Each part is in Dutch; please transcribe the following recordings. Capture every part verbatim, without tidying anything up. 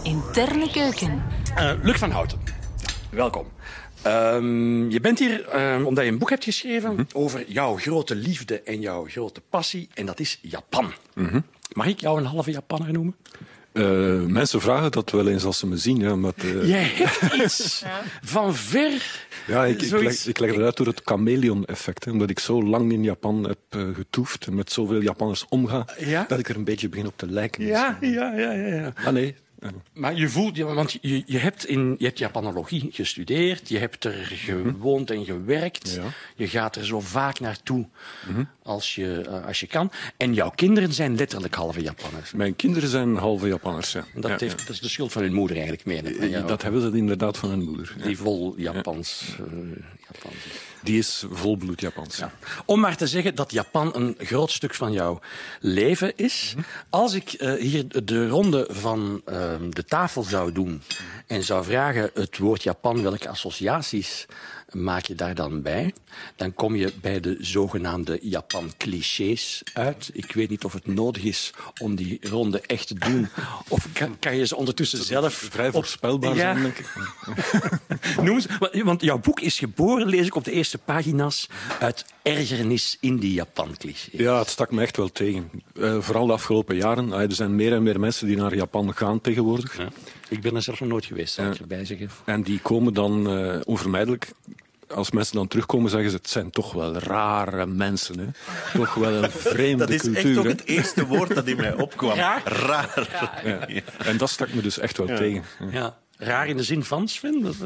Interne keuken. Uh, Luc van Houten, welkom. Um, je bent hier um, omdat je een boek hebt geschreven mm-hmm. over jouw grote liefde en jouw grote passie. En dat is Japan. Mm-hmm. Mag ik jou een halve Japanner noemen? Uh, mensen vragen dat wel eens als ze me zien. Ja, maar uh... Jij hebt iets ja. van ver... Ja, ik, ik, leg, ik leg het uit door het chameleon-effect. Hè, omdat ik zo lang in Japan heb uh, getoefd en met zoveel Japanners omga, ja? dat ik er een beetje begin op te lijken. Ja, ja, ja, ja, ja. Ah, nee. Maar je voelt, want je, je, hebt in, je hebt Japanologie gestudeerd, je hebt er gewoond en gewerkt. Ja. Je gaat er zo vaak naartoe mm-hmm. als, je, uh, als je kan. En jouw kinderen zijn letterlijk halve Japanners. Mijn kinderen zijn halve Japanners, ja. Dat, ja, heeft, ja. dat is de schuld van hun moeder eigenlijk meer. Ja, dat hebben ze inderdaad van hun moeder. Die ja. vol Japans... Ja. Uh, Japans Die is volbloed Japans. Ja. Om maar te zeggen dat Japan een groot stuk van jouw leven is. Mm-hmm. Als ik uh, hier de ronde van uh, de tafel zou doen en zou vragen het woord Japan, welke associaties maak je daar dan bij? Dan kom je bij de zogenaamde Japan-clichés uit. Ik weet niet of het nodig is om die ronde echt te doen. Of kan, kan je ze ondertussen zelf... Vrij voorspelbaar ja. zijn, denk ik. Noem ze, want jouw boek is geboren, lees ik op de eerste pagina's, uit ergernis in die Japan-clichés. Ja, het stak me echt wel tegen. Uh, vooral de afgelopen jaren. Uh, er zijn meer en meer mensen die naar Japan gaan tegenwoordig. Ja. Ik ben er zelf nog nooit geweest, zal ik uh, erbij zeggen. En die komen dan uh, onvermijdelijk... Als mensen dan terugkomen, zeggen ze het zijn toch wel rare mensen. Hè? Toch wel een vreemde cultuur. Dat is cultuur, echt ook het eerste woord dat in mij opkwam. Raar. Raar. Raar. Ja. Ja. En dat stak me dus echt wel ja. tegen. Ja. Ja. Raar in de zin van, Sven? Dat,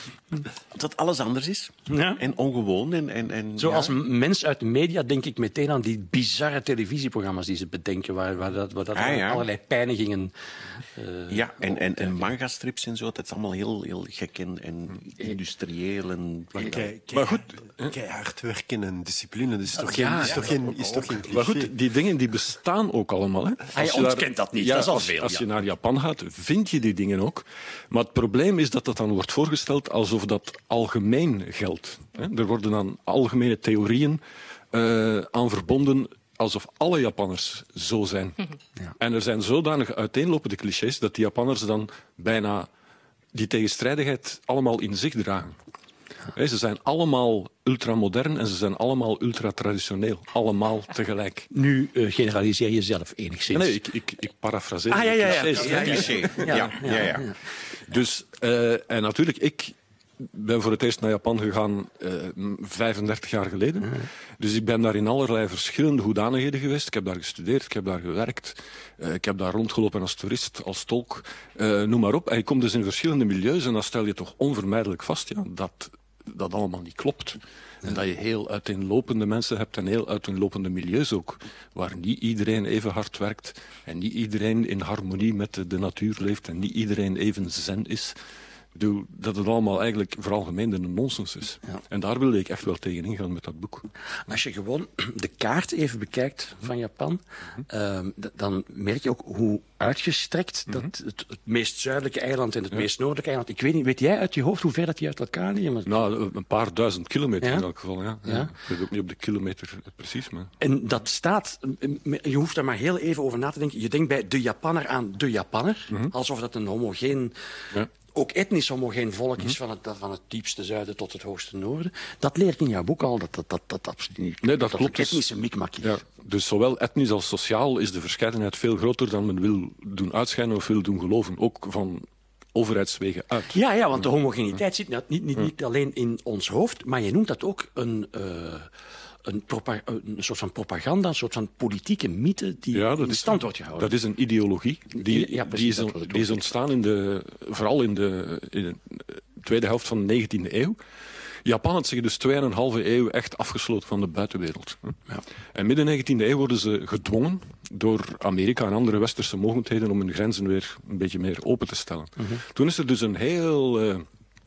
dat alles anders is. Ja. En ongewoon. En, en, en, Zoals ja. mens uit de media denk ik meteen aan die bizarre televisieprogramma's die ze bedenken, waar, waar dat, waar dat ah, ja. allerlei pijnigingen... Uh, ja, en, en, en manga-strips en zo, dat is allemaal heel, heel gek en, en industrieel. En, maar, ja. kei, kei, maar goed, keihard werken en discipline, dat is toch ja, geen, is ja, toch geen, is toch geen cliché. Maar goed, die dingen die bestaan ook allemaal. Hè. Als je ontkent dat niet, ja, dat is al als, veel. Als ja. je naar Japan gaat, vind je die dingen ook. Maar het probleem is dat dat dan wordt voorgesteld alsof dat algemeen geldt. Er worden dan algemene theorieën uh, aan verbonden alsof alle Japanners zo zijn. Ja. En er zijn zodanig uiteenlopende clichés dat die Japanners dan bijna die tegenstrijdigheid allemaal in zich dragen. Ja. Ze zijn allemaal ultramodern en ze zijn allemaal ultratraditioneel. Allemaal tegelijk. Nu uh, generaliseer je zelf enigszins. Nee, ik, ik, ik parafraseer. Ah, ja, ja, ja. clichés. Ja, ja, ja. ja, ja, ja. Dus, uh, en natuurlijk, ik ben voor het eerst naar Japan gegaan uh, vijfendertig jaar geleden. Mm. Dus ik ben daar in allerlei verschillende hoedanigheden geweest. Ik heb daar gestudeerd, ik heb daar gewerkt. Uh, ik heb daar rondgelopen als toerist, als tolk. Uh, noem maar op. En je komt dus in verschillende milieus en dan stel je toch onvermijdelijk vast ja, dat dat allemaal niet klopt. En dat je heel uiteenlopende mensen hebt en heel uiteenlopende milieus ook. Waar niet iedereen even hard werkt en niet iedereen in harmonie met de, de natuur leeft en niet iedereen even zen is. Ik bedoel, dat het allemaal eigenlijk veralgemeend een nonsens is. Ja. En daar wilde ik echt wel tegen ingaan met dat boek. Als je gewoon de kaart even bekijkt van Japan, mm-hmm. uh, dan merk je ook hoe uitgestrekt mm-hmm. dat het, het meest zuidelijke eiland en het ja. meest noordelijke eiland... Ik weet niet, weet jij uit je hoofd hoe ver dat die uit elkaar liggen? Maar... Nou, een paar duizend kilometer ja? in elk geval, ja. ja. ja. Ik weet ook niet op de kilometer precies, maar... En dat staat... Je hoeft daar maar heel even over na te denken. Je denkt bij de Japanner aan de Japanner, mm-hmm. alsof dat een homogeen... Ja. Ook etnisch homogeen volk is, van het, van het diepste zuiden tot het hoogste noorden. Dat leert in jouw boek al, dat dat, dat, dat absoluut niet nee, dat, dat klopt. Het etnische mikmak is. Ja, dus zowel etnisch als sociaal is de verscheidenheid veel groter dan men wil doen uitschijnen of wil doen geloven. Ook van overheidswegen uit. Ja, ja, want de homogeniteit zit niet, niet, niet alleen in ons hoofd, maar je noemt dat ook een... Uh, Een, propa- een soort van propaganda, een soort van politieke mythe die ja, in stand wordt gehouden. Dat is een ideologie. Die, ja, precies, die, is, die is ontstaan in de, vooral in de, in de tweede helft van de negentiende eeuw. Japan had zich dus tweeënhalve eeuw echt afgesloten van de buitenwereld. Ja. En midden negentiende eeuw worden ze gedwongen door Amerika en andere westerse mogendheden om hun grenzen weer een beetje meer open te stellen. Uh-huh. Toen is er dus een heel uh,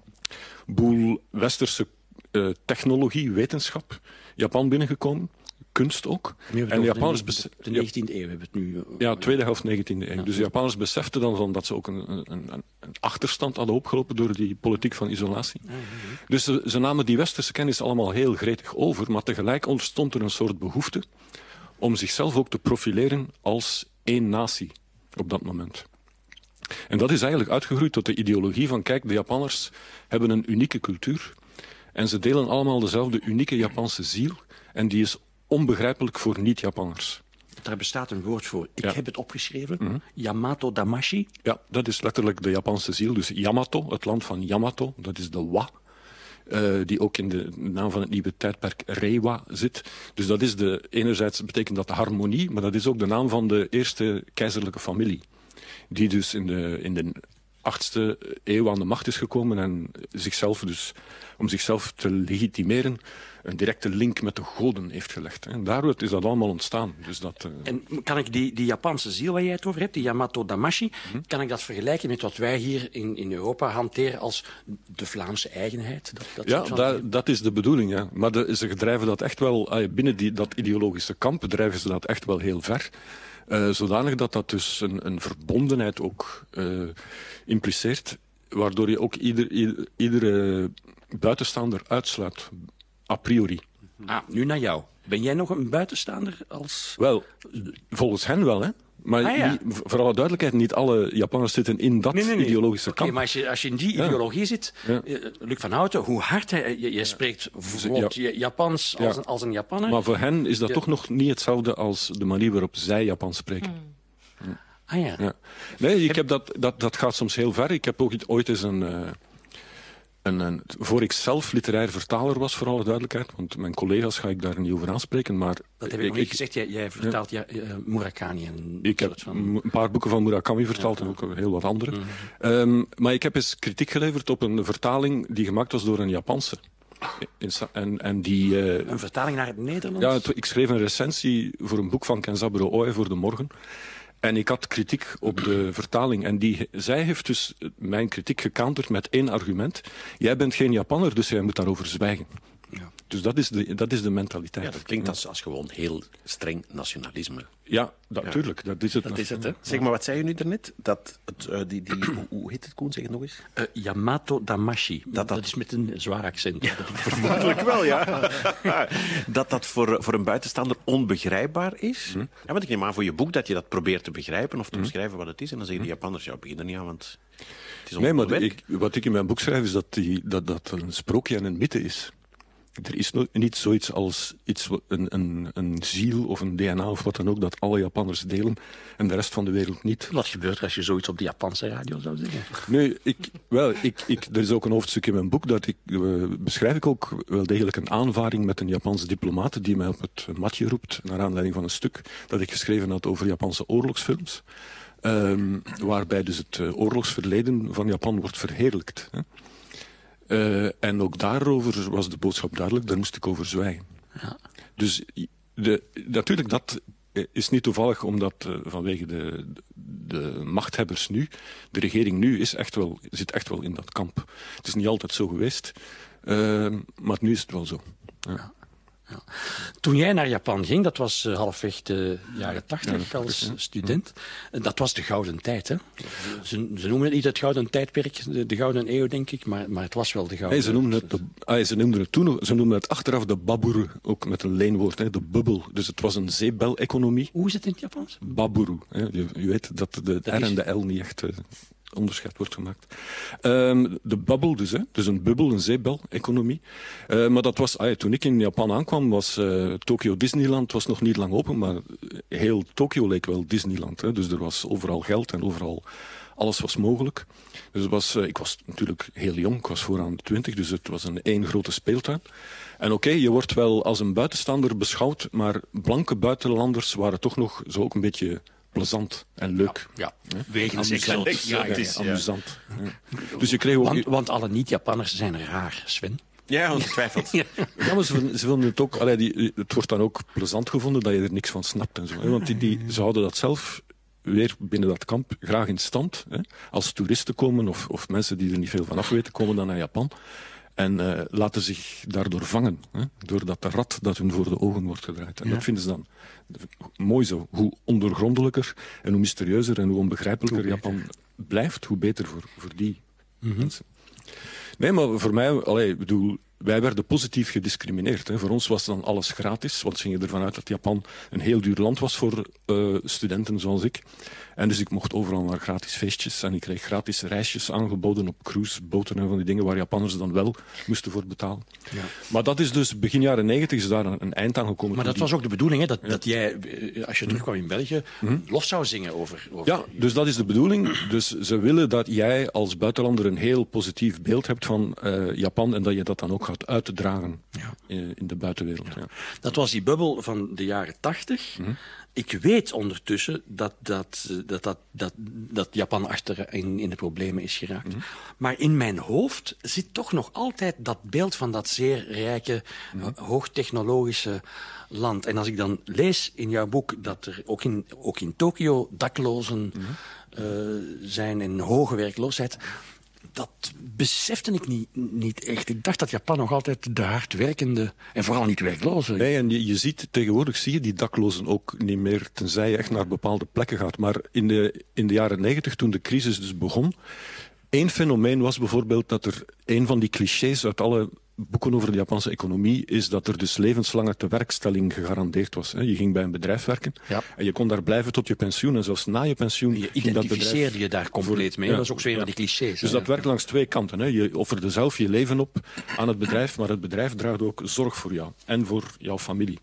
boel westerse uh, technologie, wetenschap, Japan binnengekomen, kunst ook. En de Japanners de, de negentiende eeuw hebben we het nu. Ja, tweede helft negentiende eeuw. Ja, dus de Japanners beseften dan van dat ze ook een, een, een, een achterstand hadden opgelopen door die politiek van isolatie. Ja, ja, ja. Dus ze, ze namen die westerse kennis allemaal heel gretig over, maar tegelijk ontstond er een soort behoefte om zichzelf ook te profileren als één natie op dat moment. En dat is eigenlijk uitgegroeid tot de ideologie van, kijk, de Japanners hebben een unieke cultuur en ze delen allemaal dezelfde unieke Japanse ziel en die is onbegrijpelijk voor niet-Japanners. Daar bestaat een woord voor. Ik Ja. heb het opgeschreven. Mm-hmm. Yamato Damashi. Ja, dat is letterlijk de Japanse ziel. Dus Yamato, het land van Yamato, dat is de wa. Uh, die ook in de naam van het nieuwe tijdperk Reiwa zit. Dus dat is de, enerzijds betekent dat de harmonie, maar dat is ook de naam van de eerste keizerlijke familie. Die dus in de, in de achtste eeuw aan de macht is gekomen en zichzelf dus, om zichzelf te legitimeren, een directe link met de goden heeft gelegd. En daardoor is dat allemaal ontstaan. Dus dat, uh... En kan ik die, die Japanse ziel waar jij het over hebt, die Yamato Damashi, hm? kan ik dat vergelijken met wat wij hier in, in Europa hanteren als de Vlaamse eigenheid? Dat, dat ja, van... dat, dat is de bedoeling. Ja. Maar de, ze drijven dat echt wel, binnen die, dat ideologische kamp drijven ze dat echt wel heel ver. Uh, zodanig dat dat dus een, een verbondenheid ook uh, impliceert, waardoor je ook ieder, ieder, iedere buitenstaander uitsluit. A priori. Ah, nu naar jou. Ben jij nog een buitenstaander als... Wel, volgens hen wel, hè. Maar ah, ja. niet, voor alle duidelijkheid, niet alle Japanners zitten in dat nee, nee, nee. ideologische okay, kamp. maar als je, als je in die ja. ideologie zit... Ja. Uh, Luc van Houten, hoe hard hij... Je, je spreekt vlot ja. Japans als, ja. een, als een Japanner. Maar voor hen is dat ja. toch nog niet hetzelfde als de manier waarop zij Japans spreken. Hmm. Ja. Ah ja. ja. Nee, ik heb dat, dat, dat gaat soms heel ver. Ik heb ook ooit eens een... Uh, En, en, voor ik zelf literair vertaler was, voor alle duidelijkheid, want mijn collega's ga ik daar niet over aanspreken, maar... Dat heb ik, ik nog niet gezegd, jij, jij vertaalt ja. Ja, uh, Murakami. En ik heb van... een paar boeken van Murakami vertaald ja, en ook heel wat andere. Mm-hmm. Um, maar ik heb eens kritiek geleverd op een vertaling die gemaakt was door een Japanse. En, en die, uh, een vertaling naar het Nederlands? Ja, het, ik schreef een recensie voor een boek van Kenzaburo Oe voor De Morgen. En ik had kritiek op de vertaling. En die, zij heeft dus mijn kritiek gekanterd met één argument. Jij bent geen Japanner, dus jij moet daarover zwijgen. Ja. Dus dat is de, dat is de mentaliteit. Ja, dat klinkt ja. als, als gewoon heel streng nationalisme. Ja, natuurlijk. Ja. Dat is het. Dat is het, hè? Zeg maar, wat zei je nu daarnet? Dat het, uh, die, die, hoe, hoe heet het, Koen? Zeg het nog eens. Uh, Yamato Damashi. Dat, dat... dat is met een zwaar accent. Ja. Vermoedelijk wel, ja. dat dat voor, voor een buitenstaander onbegrijpbaar is. Hm. Ja, want ik neem aan voor je boek dat je dat probeert te begrijpen of te hm. beschrijven wat het is. En dan zeggen de Japanners, ja, begin er niet aan, want het is nee, maar de, ik, wat ik in mijn boek schrijf is dat die, dat, dat een sprookje en een mythe is. Er is no- niet zoiets als iets, een, een, een ziel of een D N A of wat dan ook dat alle Japanners delen en de rest van de wereld niet. Wat gebeurt er als je zoiets op de Japanse radio zou zeggen? Nee, ik, wel, ik, ik, er is ook een hoofdstuk in mijn boek dat ik uh, beschrijf ik ook wel degelijk een aanvaring met een Japanse diplomaat die mij op het matje roept naar aanleiding van een stuk dat ik geschreven had over Japanse oorlogsfilms. Um, waarbij dus het uh, oorlogsverleden van Japan wordt verheerlijkt. Hè. Uh, en ook daarover was de boodschap duidelijk, daar moest ik over zwijgen. Ja. Dus de, natuurlijk, dat is niet toevallig, omdat uh, vanwege de, de machthebbers nu, de regering nu is echt wel, zit echt wel in dat kamp. Het is niet altijd zo geweest, uh, maar nu is het wel zo. Ja. Ja. Ja. Toen jij naar Japan ging, dat was uh, halfweg de jaren tachtig ja, als ja. student, uh, dat was de gouden tijd, hè? Ze, ze noemen het niet het gouden tijdperk, de, de gouden eeuw, denk ik, maar, maar het was wel de gouden... Hey, ze noemden het, de, ah, ze noemden het toen, ze noemden het achteraf de baburu, ook met een leenwoord, hè, de bubbel. Dus het was een zeebel-economie. Hoe is het in het Japans? Baburu. Hè. Je, je weet dat de dat R is... en de L niet echt... Uh, onderscheid wordt gemaakt. Um, de bubble dus, hè. Dus een bubbel, een zeebel-economie. Uh, maar dat was, ah, toen ik in Japan aankwam, was uh, Tokyo Disneyland was nog niet lang open, maar heel Tokyo leek wel Disneyland. Hè. Dus er was overal geld en overal alles was mogelijk. Dus het was, uh, ik was natuurlijk heel jong, ik was vooraan twintig, dus het was een één grote speeltuin. En oké, okay, je wordt wel als een buitenstaander beschouwd, maar blanke buitenlanders waren toch nog zo ook een beetje... plezant en leuk. Ja, ja. Wegens exotisch. Ja, ja, ja, amusant. Ja. Dus je kreeg ook... want, want alle niet-Japanners zijn raar, Sven. Ja, ongetwijfeld. ja, maar ze, ze vinden het ook... Allee, die, het wordt dan ook plezant gevonden dat je er niks van snapt en zo. Hè? Want die, die, ze houden dat zelf weer binnen dat kamp graag in stand. Hè? Als toeristen komen of, of mensen die er niet veel van af weten, komen dan naar Japan. En uh, laten zich daardoor vangen. Hè? Door dat rad dat hun voor de ogen wordt gedraaid. En ja. dat vinden ze dan mooi zo. Hoe ondergrondelijker en hoe mysterieuzer en hoe onbegrijpelijker hoe Japan blijft, hoe beter voor, voor die mm-hmm. mensen. Nee, maar voor mij, allee, bedoel, wij werden positief gediscrimineerd. Hè. Voor ons was dan alles gratis, want ze gingen ervan uit dat Japan een heel duur land was voor uh, studenten zoals ik. En dus ik mocht overal naar gratis feestjes en ik kreeg gratis reisjes aangeboden op cruiseboten en van die dingen waar Japanners dan wel moesten voor betalen. Ja. Maar dat is dus begin jaren negentig is daar een, een eind aan gekomen. Maar dat Die- was ook de bedoeling, hè? Dat, dat jij, als je terugkwam in België, lof zou zingen over... over Ja, dus dat is de bedoeling. Dus ze willen dat jij als buitenlander een heel positief beeld hebt van uh, Japan en dat je dat dan ook gaat uitdragen Ja. in, in de buitenwereld. Ja. Dat was die bubbel van de jaren tachtig. Mhm. Ik weet ondertussen dat, dat, dat, dat, dat, dat Japan achter in, in de problemen is geraakt. Mhm. Maar in mijn hoofd zit toch nog altijd dat beeld van dat zeer rijke, Mhm. uh, hoogtechnologische land. En als ik dan lees in jouw boek dat er ook in, ook in Tokio daklozen Mhm. uh, zijn en hoge werkloosheid... Dat besefte ik niet, niet echt. Ik dacht dat Japan nog altijd de hardwerkende en vooral niet werkloze... Nee, en je, je ziet, tegenwoordig zie je die daklozen ook niet meer, tenzij je echt naar bepaalde plekken gaat. Maar in de, in de jaren negentig, toen de crisis dus begon, één fenomeen was bijvoorbeeld dat er een van die clichés uit alle boeken over de Japanse economie is dat er dus levenslange tewerkstelling gegarandeerd was. Je ging bij een bedrijf werken Ja. en je kon daar blijven tot je pensioen. En zelfs na je pensioen Je ging dat identificeerde bedrijf... je daar compleet mee. Ja. Dat is ook zo een Ja. van die clichés. Dus hè. dat werkt langs twee kanten. Hè. Je offerde zelf je leven op aan het bedrijf, maar het bedrijf draagt ook zorg voor jou en voor jouw familie.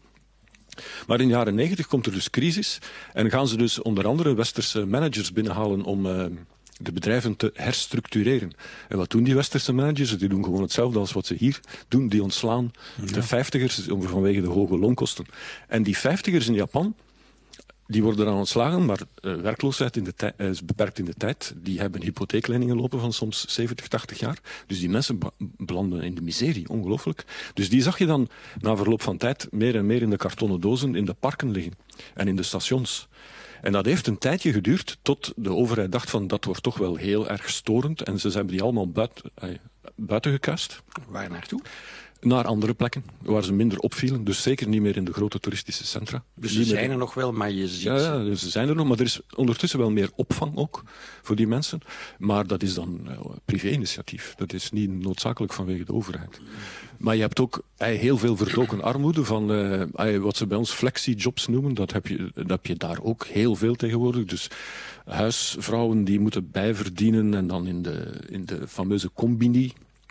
Maar in de jaren negentig komt er dus crisis en gaan ze dus onder andere westerse managers binnenhalen om uh, de bedrijven te herstructureren. En wat doen die westerse managers? Die doen gewoon hetzelfde als wat ze hier doen. Die ontslaan ja. de vijftigers vanwege de hoge loonkosten. En die vijftigers in Japan, die worden dan ontslagen, maar uh, werkloosheid in de tij- uh, is beperkt in de tijd. Die hebben hypotheekleningen lopen van soms zeventig, tachtig jaar. Dus die mensen ba- belanden in de miserie, ongelooflijk. Dus die zag je dan na verloop van tijd meer en meer in de kartonnen dozen in de parken liggen en in de stations. En dat heeft een tijdje geduurd tot de overheid dacht van dat wordt toch wel heel erg storend. En ze hebben die allemaal buiten, uh, buiten gekuist. Waar naartoe? Naar andere plekken, waar ze minder opvielen. Dus zeker niet meer in de grote toeristische centra. Dus ze Niet zijn meer... er nog wel, maar je ziet... Ja, ja, dus ze zijn er nog, maar er is ondertussen wel meer opvang ook voor die mensen. Maar dat is dan uh, privé-initiatief. Dat is niet noodzakelijk vanwege de overheid. Maar je hebt ook uh, heel veel verdoken armoede van uh, uh, wat ze bij ons flexi-jobs noemen. Dat heb, je, dat heb je daar ook heel veel tegenwoordig. Dus huisvrouwen die moeten bijverdienen en dan in de, in de fameuze combini...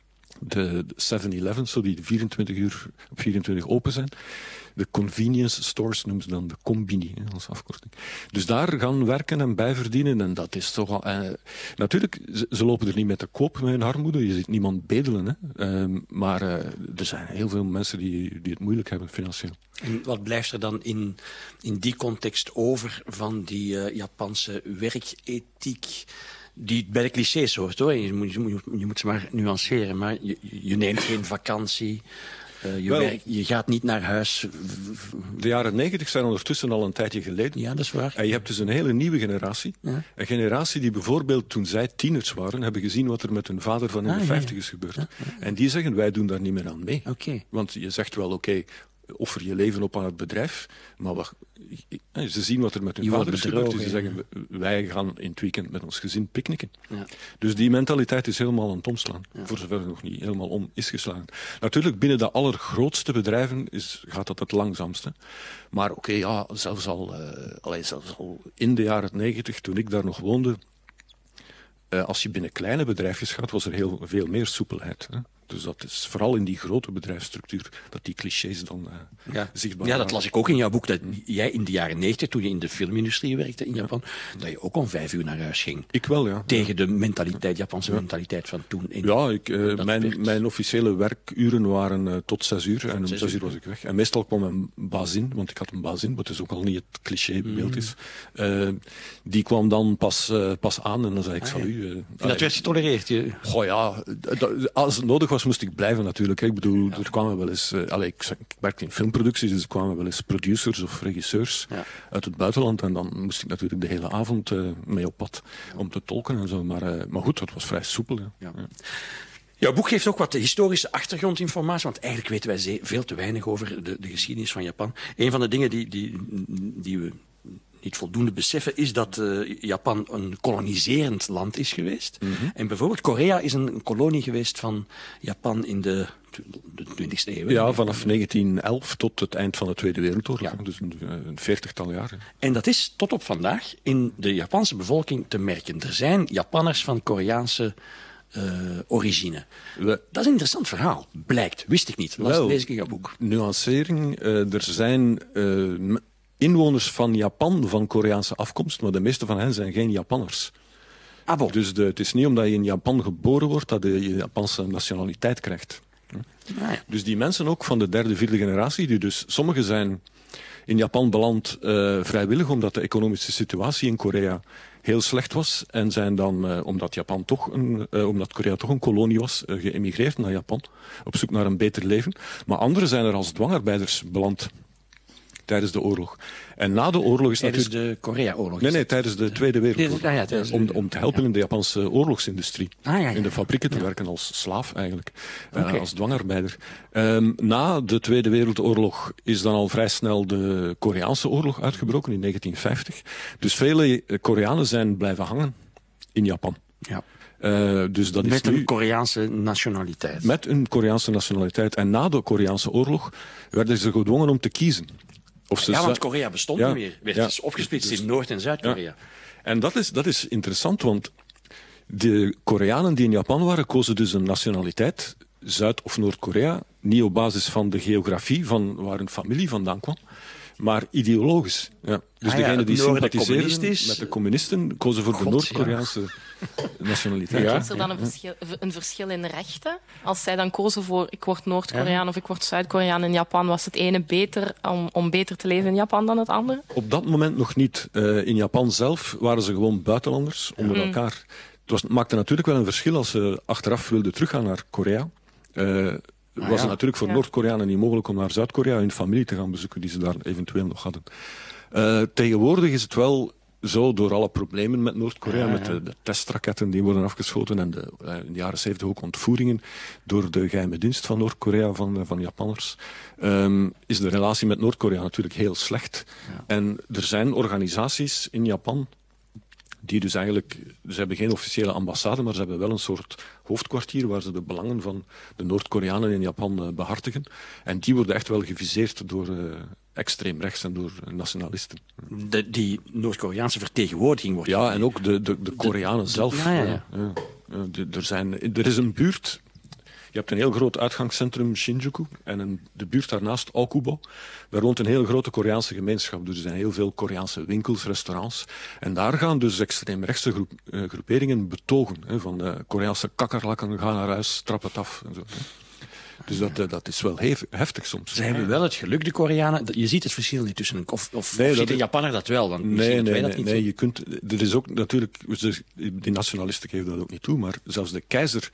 De seven eleven, zo die vierentwintig uur op vierentwintig open zijn. De convenience stores noemen ze dan de combini, hè, als afkorting. Dus daar gaan werken en bijverdienen. En dat is toch al... Eh, natuurlijk, ze, ze lopen er niet mee te koop met hun armoede. Je ziet niemand bedelen. Hè. Uh, maar uh, er zijn heel veel mensen die, die het moeilijk hebben financieel. En wat blijft er dan in, in die context over van die uh, Japanse werkethiek... Die bij de clichés hoort, hoor. Je moet, je, moet, je moet ze maar nuanceren. Maar je, je neemt geen vakantie. Uh, je, Wel, werkt, je gaat niet naar huis. De jaren negentig zijn ondertussen al een tijdje geleden. Ja, dat is waar. En je hebt dus een hele nieuwe generatie. Ja. Een generatie die bijvoorbeeld toen zij tieners waren, hebben gezien wat er met hun vader van in ah, de vijftig is gebeurd. Ja, ja, ja. En die zeggen, wij doen daar niet meer aan mee. Okay. Want je zegt wel, oké, okay, offer je leven op aan het bedrijf, maar wacht, ze zien wat er met hun vader is gebeurd. Dus ze zeggen, wij gaan in het weekend met ons gezin picknicken. Ja. Dus die mentaliteit is helemaal aan het omslaan. Ja. Voor zover het nog niet helemaal om is geslagen. Natuurlijk, binnen de allergrootste bedrijven is, gaat dat het langzaamste. Maar oké, okay, ja, zelfs al, uh, allee, zelfs al in de jaren negentig, toen ik daar nog woonde, uh, als je binnen kleine bedrijfjes gaat, was er heel veel meer soepelheid. Hè? Dus dat is vooral in die grote bedrijfsstructuur dat die clichés dan uh, ja. zichtbaar Ja, dat las ik ook in jouw boek. Dat jij in de jaren negentig, toen je in de filmindustrie werkte in Japan, ja. dat je ook om vijf uur naar huis ging. Ik wel, ja. Tegen de mentaliteit, Japanse ja. mentaliteit van toen. In, ja, ik, uh, mijn, mijn officiële werkuren waren uh, tot zes uur. En om zes uur was ik weg. En meestal kwam mijn bazin, want ik had een bazin, wat dus ook al niet het clichébeeld mm. is. Uh, die kwam dan pas, uh, pas aan en dan zei ik, ah, salut. Uh, en dat werd getolereerd? Je... Goh ja, als het nodig was, moest ik blijven natuurlijk. Ik bedoel, ja. er kwamen wel eens... Uh, allez, ik, ik werkte in filmproducties, dus er kwamen wel eens producers of regisseurs ja. uit het buitenland. En dan moest ik natuurlijk de hele avond uh, mee op pad om te tolken en zo. Maar, uh, maar goed, dat was vrij soepel. Ja. Ja. Ja. Jouw boek geeft ook wat historische achtergrondinformatie, want eigenlijk weten wij veel te weinig over de, de geschiedenis van Japan. Een van de dingen die, die, die we niet voldoende beseffen, is dat uh, Japan een koloniserend land is geweest. Mm-hmm. En bijvoorbeeld Korea is een kolonie geweest van Japan in de de twintigste eeuw. Ja, vanaf negentien elf tot het eind van de Tweede Wereldoorlog. Ja. Dus een, een veertigtal jaar. En dat is tot op vandaag in de Japanse bevolking te merken. Er zijn Japanners van Koreaanse uh, origine. We, dat is een interessant verhaal. Blijkt, wist ik niet. Dat lees ik in jouw boek. Nuancering. Uh, er zijn uh, inwoners van Japan van Koreaanse afkomst, maar de meeste van hen zijn geen Japanners. Ah, bon. Dus de, het is niet omdat je in Japan geboren wordt dat je je Japanse nationaliteit krijgt. Ah, ja. Dus die mensen ook van de derde, vierde generatie, die dus sommigen zijn in Japan beland uh, vrijwillig omdat de economische situatie in Korea heel slecht was en zijn dan, uh, omdat, Japan toch een, uh, omdat Korea toch een kolonie was, uh, geëmigreerd naar Japan op zoek naar een beter leven. Maar anderen zijn er als dwangarbeiders beland tijdens de oorlog. En na de oorlog is tijdens natuurlijk... de Korea-oorlog? Nee, nee, tijdens de Tweede Wereldoorlog. Ah, ja, de... om, om te helpen ja. in de Japanse oorlogsindustrie. Ah, ja, ja. In de fabrieken te ja. werken als slaaf eigenlijk. Okay. Uh, als dwangarbeider. Um, na de Tweede Wereldoorlog is dan al vrij snel de Koreaanse oorlog uitgebroken in negentien vijftig. Dus vele Koreanen zijn blijven hangen in Japan. Ja. Uh, dus dat met is nu, een Koreaanse nationaliteit. Met een Koreaanse nationaliteit. En na de Koreaanse oorlog werden ze gedwongen om te kiezen. Of ze ja, want Korea bestond ja, niet meer. Werd ja, dus opgesplitst dus, in Noord- en Zuid-Korea. Ja. En dat is, dat is interessant, want de Koreanen die in Japan waren, kozen dus een nationaliteit, Zuid- of Noord-Korea, niet op basis van de geografie van waar hun familie vandaan kwam, maar ideologisch. Ja. Dus ah, degenen ja, die sympathiseerden is... met de communisten, kozen voor God, de Noord-Koreaanse ja. nationaliteit. Ja. Is er dan een verschil, een verschil in rechten? Als zij dan kozen voor ik word Noord-Koreaan ja. of ik word Zuid-Koreaan in Japan, was het ene beter om, om beter te leven in Japan dan het andere? Op dat moment nog niet. Uh, in Japan zelf waren ze gewoon buitenlanders onder mm. elkaar. Het was, maakte natuurlijk wel een verschil als ze achteraf wilden teruggaan naar Korea. Uh, Het was ah, ja. natuurlijk voor ja. Noord-Koreanen niet mogelijk om naar Zuid-Korea hun familie te gaan bezoeken die ze daar eventueel nog hadden. Uh, tegenwoordig is het wel zo, door alle problemen met Noord-Korea, ja, ja. met de, de testraketten die worden afgeschoten en de, uh, in de jaren zeventig ook ontvoeringen door de geheime dienst van Noord-Korea, van, uh, van Japanners, um, is de relatie met Noord-Korea natuurlijk heel slecht. Ja. En er zijn organisaties in Japan die dus eigenlijk, ze hebben geen officiële ambassade, maar ze hebben wel een soort hoofdkwartier waar ze de belangen van de Noord-Koreanen in Japan uh, behartigen. En die worden echt wel geviseerd door uh, extreem rechts en door uh, nationalisten. De, die Noord-Koreaanse vertegenwoordiging wordt... Ja, en ook de, de, de Koreanen de, zelf. Ja, ja, ja. Uh, uh, de, er, zijn, er is een buurt... Je hebt een heel groot uitgangscentrum, Shinjuku, en een, de buurt daarnaast, Okubo. Daar woont een heel grote Koreaanse gemeenschap. Dus er zijn heel veel Koreaanse winkels, restaurants. En daar gaan dus extreemrechtse groep, uh, groeperingen betogen. Hè, van uh, Koreaanse kakkerlakken, gaan naar huis, trap het af. En zo, hè. Dus dat, uh, dat is wel hef, heftig soms. Ze hebben wel het geluk, de Koreanen. Je ziet het verschil niet tussen... Of, of, nee, of ziet de Japanner dat wel? Want nee, nee, dat nee, niet nee je kunt... Er is ook natuurlijk... Die nationalisten geven dat ook niet toe, maar zelfs de keizer...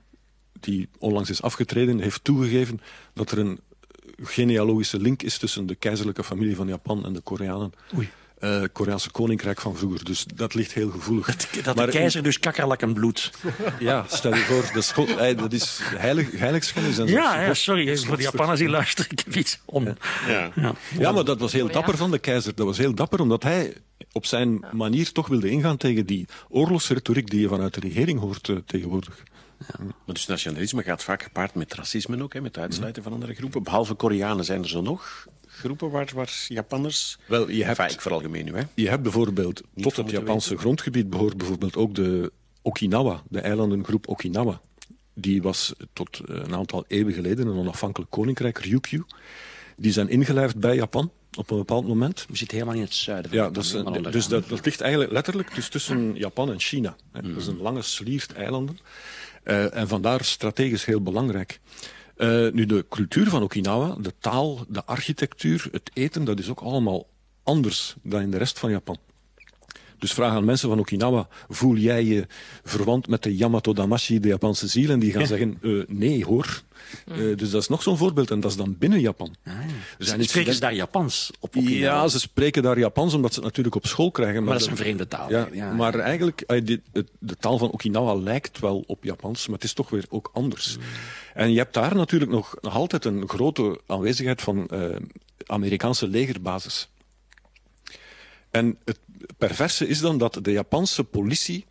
die onlangs is afgetreden, heeft toegegeven dat er een genealogische link is tussen de keizerlijke familie van Japan en de Koreanen. Oei. Uh, Koreaanse koninkrijk van vroeger. Dus dat ligt heel gevoelig. Dat, dat maar, de keizer dus kakkerlakken bloed. Ja, stel je voor, dat is, God, dat is heilig, heiligschennis. En ja, ja, sorry, voor de Japanners die luisteren, ik heb iets om. Ja. Ja. Ja. ja, maar dat was heel dapper van de keizer. Dat was heel dapper, omdat hij op zijn manier toch wilde ingaan tegen die oorlogsretoriek die je vanuit de regering hoort uh, tegenwoordig. Ja. Maar dus nationalisme gaat vaak gepaard met racisme ook, hè, met het uitsluiten van andere groepen. Behalve Koreanen zijn er zo nog groepen waar, waar Japanners... Wel, je hebt, enfin, ik veralgemeen nu, hè. Je hebt bijvoorbeeld, Niet tot het Japanse weten. grondgebied behoort bijvoorbeeld ook de Okinawa, de eilandengroep Okinawa. Die was tot een aantal eeuwen geleden een onafhankelijk koninkrijk, Ryukyu. Die zijn ingelijfd bij Japan op een bepaald moment. We zitten helemaal in het zuiden van ja, dat is, dus dat, dat ligt eigenlijk letterlijk dus tussen Japan en China. Hè. Mm. Dat is een lange sliert eilanden. Uh, en vandaar strategisch heel belangrijk. Uh, nu, de cultuur van Okinawa, de taal, de architectuur, het eten, dat is ook allemaal anders dan in de rest van Japan. Dus vraag aan mensen van Okinawa, voel jij je verwant met de Yamato Damashi, de Japanse ziel? En die gaan zeggen, uh, nee hoor. Uh, dus dat is nog zo'n voorbeeld, en dat is dan binnen Japan. Ah, ja. Dus spreken incident... ze daar Japans op Okinawa? Ja, ze spreken daar Japans, omdat ze het natuurlijk op school krijgen. Maar, maar dat is een vreemde taal. Ja, ja, maar ja. eigenlijk, uh, de, de, de taal van Okinawa lijkt wel op Japans, maar het is toch weer ook anders. Mm. En je hebt daar natuurlijk nog, nog altijd een grote aanwezigheid van uh, Amerikaanse legerbasis. En het perverse is dan dat de Japanse politie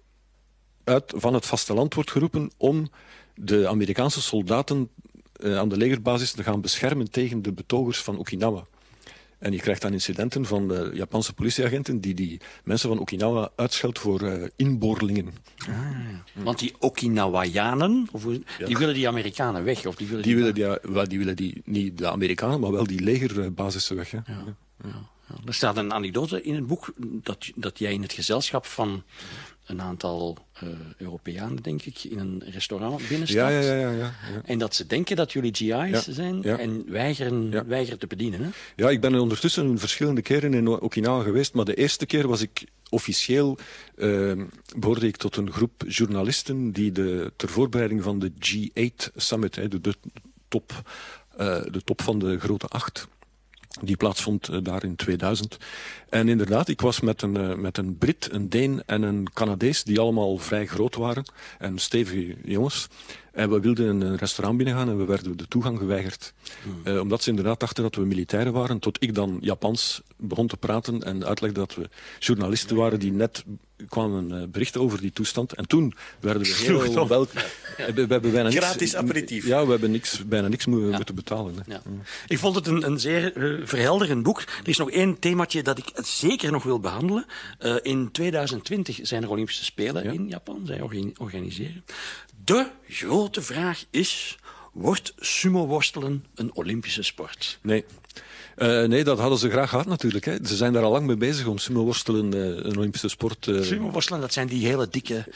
uit, van het vasteland wordt geroepen om de Amerikaanse soldaten uh, aan de legerbasis te gaan beschermen tegen de betogers van Okinawa. En je krijgt dan incidenten van de Japanse politieagenten die die mensen van Okinawa uitscheldt voor uh, inboorlingen. Ah, ja. Want die Okinawayanen, of, die ja. willen die Amerikanen weg? Of die willen die, die, willen die, wel, die willen die, niet de Amerikanen, maar wel die legerbasissen weg. Hè. Ja. Ja. Ja. Ja. Er staat een anekdote in het boek dat, dat jij in het gezelschap van een aantal uh, Europeanen, denk ik, in een restaurant binnenstapt. Ja, ja, ja, ja, ja. En dat ze denken dat jullie G I's ja. zijn ja. en weigeren, ja. weigeren te bedienen. Hè? Ja, ik ben ondertussen verschillende keren in Okinawa geweest, maar de eerste keer was ik officieel, uh, behoorde ik tot een groep journalisten die de, ter voorbereiding van de G acht Summit, hè, de, de, top, uh, de top van de grote acht, die plaatsvond uh, daar in tweeduizend. En inderdaad, ik was met een, uh, met een Brit, een Deen en een Canadees, die allemaal vrij groot waren en stevige jongens. En we wilden een restaurant binnengaan en we werden de toegang geweigerd. Hmm. Uh, omdat ze inderdaad dachten dat we militairen waren, tot ik dan Japans begon te praten en uitlegde dat we journalisten waren die net kwamen uh, berichten over die toestand. En toen werden we heel wel... Ja. We, we hebben bijna niks, gratis aperitief. Ja, we hebben niks, bijna niks mo- ja. moeten betalen. Hè. Ja. Ik vond het een, een zeer uh, verhelderend boek. Er is nog één themaatje dat ik zeker nog wil behandelen. Uh, in tweeduizend twintig zijn er Olympische Spelen ja. in Japan. Zij organiseren. De grote vraag is, wordt sumo-worstelen een Olympische sport? Nee. Uh, nee, dat hadden ze graag gehad natuurlijk. Hè. Ze zijn daar al lang mee bezig om sumo-worstelen uh, een Olympische sport... Uh... Sumo-worstelen, dat zijn die hele dikke...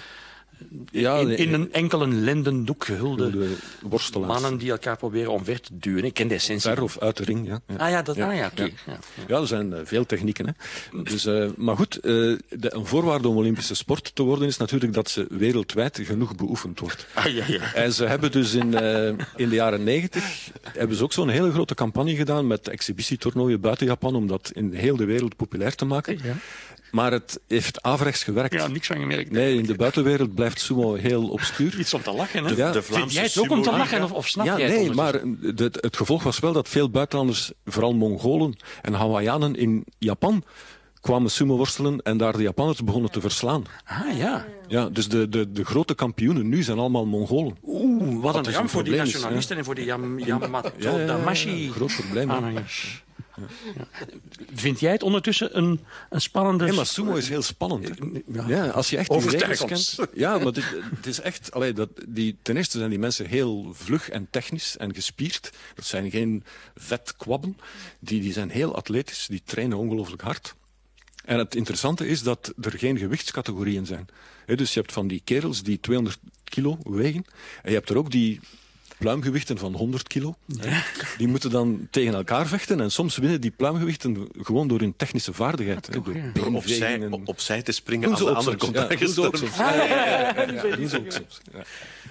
Ja, in, nee, in een enkele lindendoek gehulde worstelaars. Mannen die elkaar proberen omver te duwen. Ik ken de essentie. Ver of uit de ring, ja. ja. Ah ja, dat, ja. Ah, ja, okay. ja. ja, ja. ja, er zijn uh, veel technieken. Hè. Dus, uh, maar goed, uh, de, een voorwaarde om Olympische sport te worden is natuurlijk dat ze wereldwijd genoeg beoefend wordt. Ah, ja, ja. En ze hebben dus in, uh, in de jaren negentig hebben ze ook zo'n hele grote campagne gedaan met exhibitietoernooien buiten Japan om dat in heel de wereld populair te maken. Ja. Maar het heeft averechts gewerkt. Ja, niks van gemerkt. Nee, in de buitenwereld blijft sumo heel obscuur. Iets om te lachen, hè? Ja. De Vlaamse Vind jij het ook om te lachen, of, of snap ja, jij het? Nee, maar het, het gevolg was wel dat veel buitenlanders, vooral Mongolen en Hawaiianen in Japan, kwamen sumo-worstelen en daar de Japanners begonnen te verslaan. Ah, ja. Ja, dus de, de, de grote kampioenen nu zijn allemaal Mongolen. Oeh, wat, wat een ramp voor die is, nationalisten ja. en voor die Yam, Yamato ja, ja, ja, Damashi. Ja, groot probleem. Aanhangers. Ja. Ja. Vind jij het ondertussen een, een spannende... Nee, maar sumo is heel spannend. Ja. Ja, als je echt die regels kent... Ja, maar dit, het is echt... Allee, dat, die, ten eerste zijn die mensen heel vlug en technisch en gespierd. Dat zijn geen vetkwabben. Die, die zijn heel atletisch. Die trainen ongelooflijk hard. En het interessante is dat er geen gewichtscategorieën zijn. He, dus je hebt van die kerels die tweehonderd kilo wegen. En je hebt er ook die... pluimgewichten van honderd kilo. Ja. Die moeten dan tegen elkaar vechten en soms winnen die pluimgewichten gewoon door hun technische vaardigheid. Hè, door door opzij, en... opzij te springen als de ander komt ja, aangestormd. Ja, ja, ja, ja, ja, doen ze ook soms. Ja.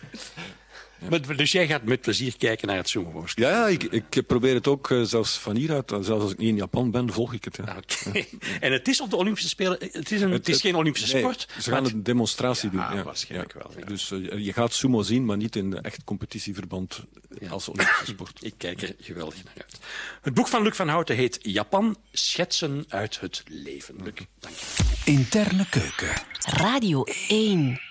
Ja. Maar, dus jij gaat met plezier kijken naar het sumo-worstelen? Ja, ja ik, ik probeer het ook, uh, zelfs van hieruit, zelfs als ik niet in Japan ben, volg ik het. Ja. Okay. En het is op de Olympische Spelen, het is, een, het, het is geen Olympische nee, sport. Ze gaan een demonstratie ja, doen. Ja, waarschijnlijk ja. wel. Ja. Dus uh, je gaat sumo zien, maar niet in echt competitieverband ja. als Olympische sport. Ik kijk er geweldig naar uit. Het boek van Luc van Houten heet Japan, schetsen uit het leven. Luc, dank je. Interne keuken. Radio één.